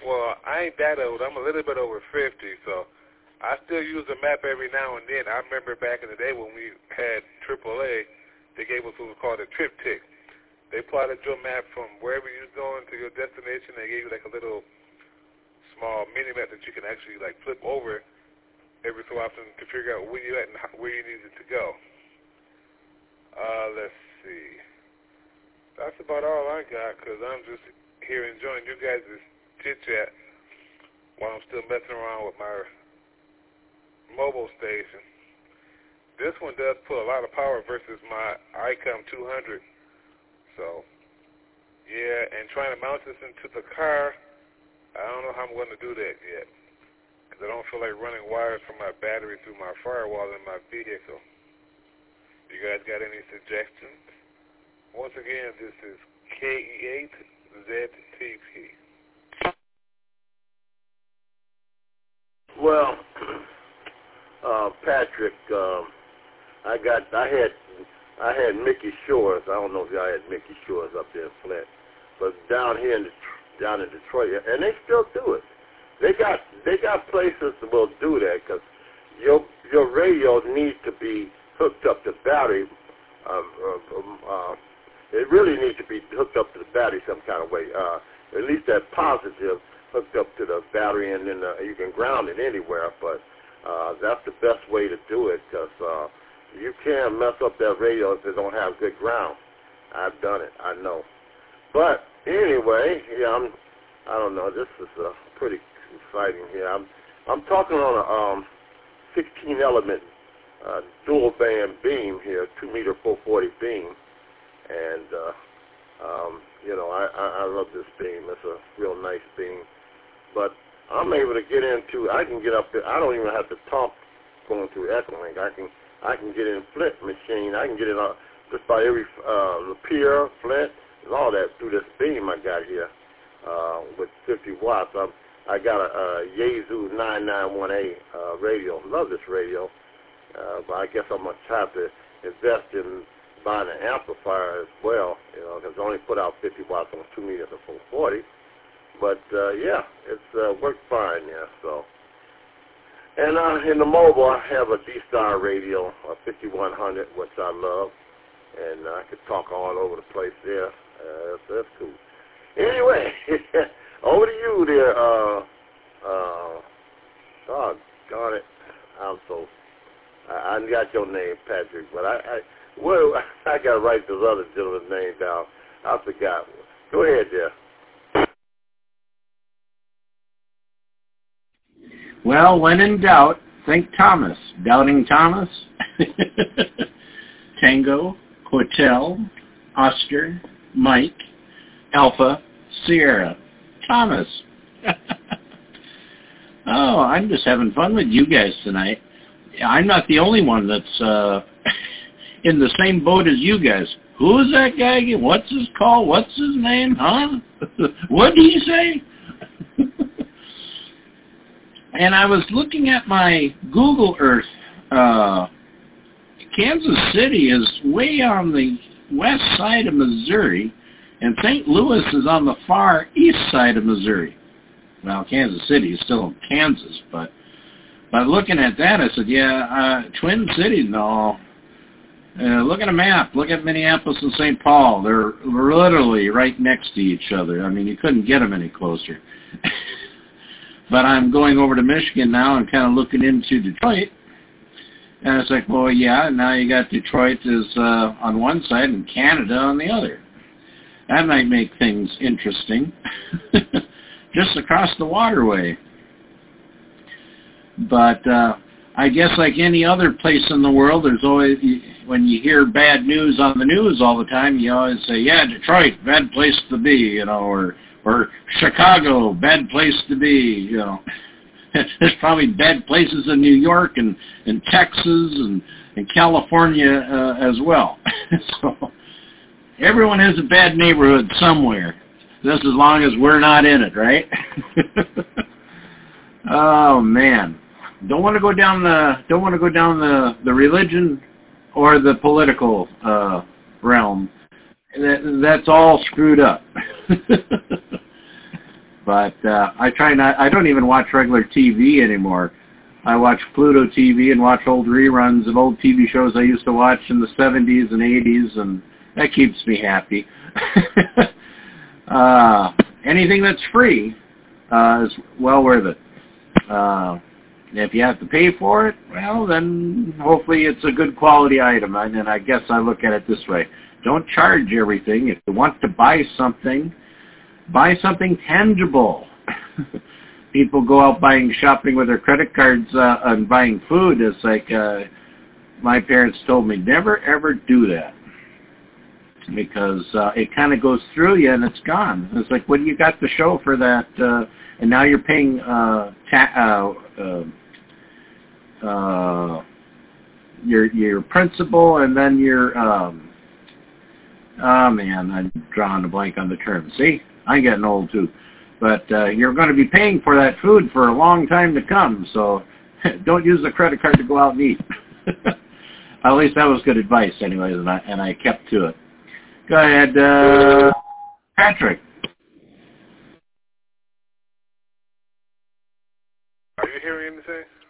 Well, I ain't that old. I'm a little bit over 50, so I still use a map every now and then. I remember back in the day when we had AAA, they gave us what was called a triptych. They plotted your map from wherever you're going to your destination. They gave you like a little small mini map that you can actually like flip over every so often to figure out where you're at and where you needed to go. Let's see. That's about all I got because I'm just here enjoying you guys' chit-chat while I'm still messing around with my mobile station. This one does pull a lot of power versus my ICOM 200. So, yeah, and trying to mount this into the car, I don't know how I'm going to do that yet because I don't feel like running wires from my battery through my firewall in my vehicle. You guys got any suggestions? Once again, this is KE8ZTP. Well, Patrick, I had Mickey Shores. I don't know if y'all had Mickey Shores up there in Flint, but down here down in Detroit, and they still do it. They got places that will do that because your radio needs to be hooked up to battery. It really needs to be hooked up to the battery some kind of way. At least that positive hooked up to the battery, and then you can ground it anywhere. But that's the best way to do it because you can't mess up that radio if it don't have good ground. I've done it. I know. But anyway, yeah, I don't know. This is pretty exciting here. I'm talking on a 16-element dual band beam here, 2-meter 440 beam, and I love this beam. It's a real nice beam. But I'm able to get into. I can get up there. I don't even have to talk going through Echolink. I can get in Flint machine. I can get in just about every Lapeer, Flint, and all that through this beam I got here with 50 watts. I got a Yaesu 991A radio. Love this radio. But I guess I'm going to have to invest in buying an amplifier as well, because I only put out 50 watts on 2 meters of 440. But, yeah, it's worked fine, yeah, so. And in the mobile, I have a D-Star radio, a 5100, which I love, and I could talk all over the place there. That's cool. Anyway, over to you there, doggone it, I got your name, Patrick, but I got to write this other gentleman's name down. I forgot. Go ahead, there. Well, when in doubt, think Thomas. Doubting Thomas. Tango, Hotel, Oscar, Mike, Alpha, Sierra, Thomas. Oh, I'm just having fun with you guys tonight. I'm not the only one that's in the same boat as you guys. Who is that guy again? What's his call? What's his name? Huh? What did he say? And I was looking at my Google Earth. Kansas City is way on the west side of Missouri, and St. Louis is on the far east side of Missouri. Well, Kansas City is still in Kansas, but by looking at that, I said, yeah, Twin Cities, no. Look at a map. Look at Minneapolis and St. Paul. They're literally right next to each other. I mean, you couldn't get them any closer. But I'm going over to Michigan now and kind of looking into Detroit. And it's like, well, yeah, now you got Detroit is on one side and Canada on the other. That might make things interesting. Just across the waterway. But I guess like any other place in the world, there's always, when you hear bad news on the news all the time, you always say, yeah, Detroit, bad place to be, or Chicago, bad place to be, There's probably bad places in New York and Texas and California as well. So everyone has a bad neighborhood somewhere. Just as long as we're not in it, right? Oh man, don't want to go down the religion or the political realm. That's all screwed up. But I try not. I don't even watch regular TV anymore. I watch Pluto TV and watch old reruns of old TV shows I used to watch in the 70s and 80s, and that keeps me happy. Anything that's free is well worth it. If you have to pay for it, well, then hopefully it's a good quality item. And I guess I look at it this way. Don't charge everything. If you want to buy something tangible. People go out shopping with their credit cards and buying food. It's like my parents told me, never, ever do that. Because it kind of goes through you and it's gone. It's like, what do you got to show for that? And now you're paying your principal and then your man, I'm drawing a blank on the term. See, I'm getting old too. But you're going to be paying for that food for a long time to come, so don't use the credit card to go out and eat. At least that was good advice anyways, and I kept to it. Go ahead, Patrick. Are you hearing anything?